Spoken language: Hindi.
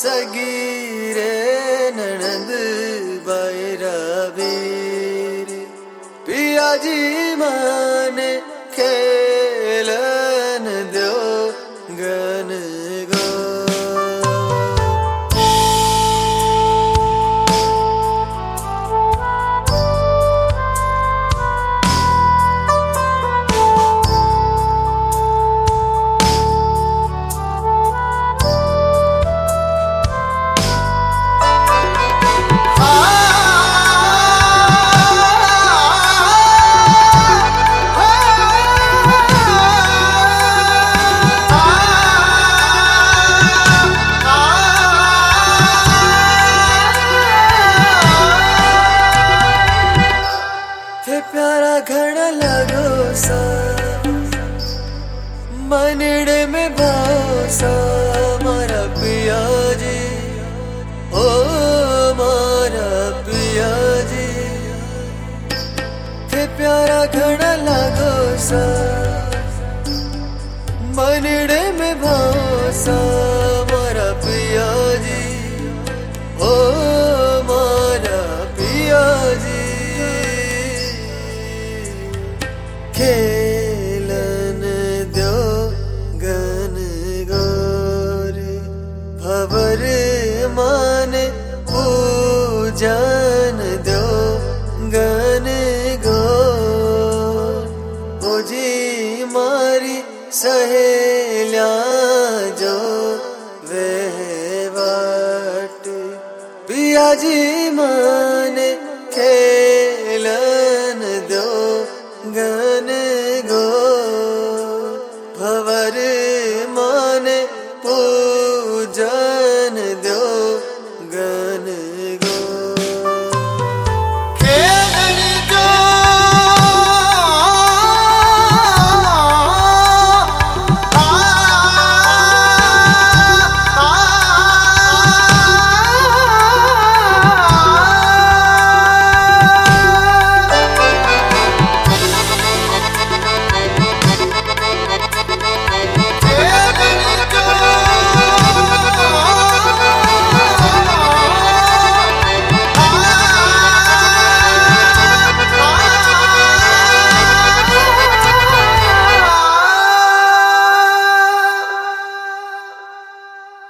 सगीरे ननद बैरा वीर पिया जी माने खेलन दो गन गो। प्यारा घड़ा लगो सा मनड़े में भासा मारा पिया जी, ओ मारा पिया जी। थे प्यारा घड़ा लगो सा मनड़े में भासा मारा पिया जी, ओ मारा पिया जी। खेलन दो गन गोरे भवर माने पूजन दो गन गोर। ओ जी मारी सहेल्या जो वह बाट पिया जी मां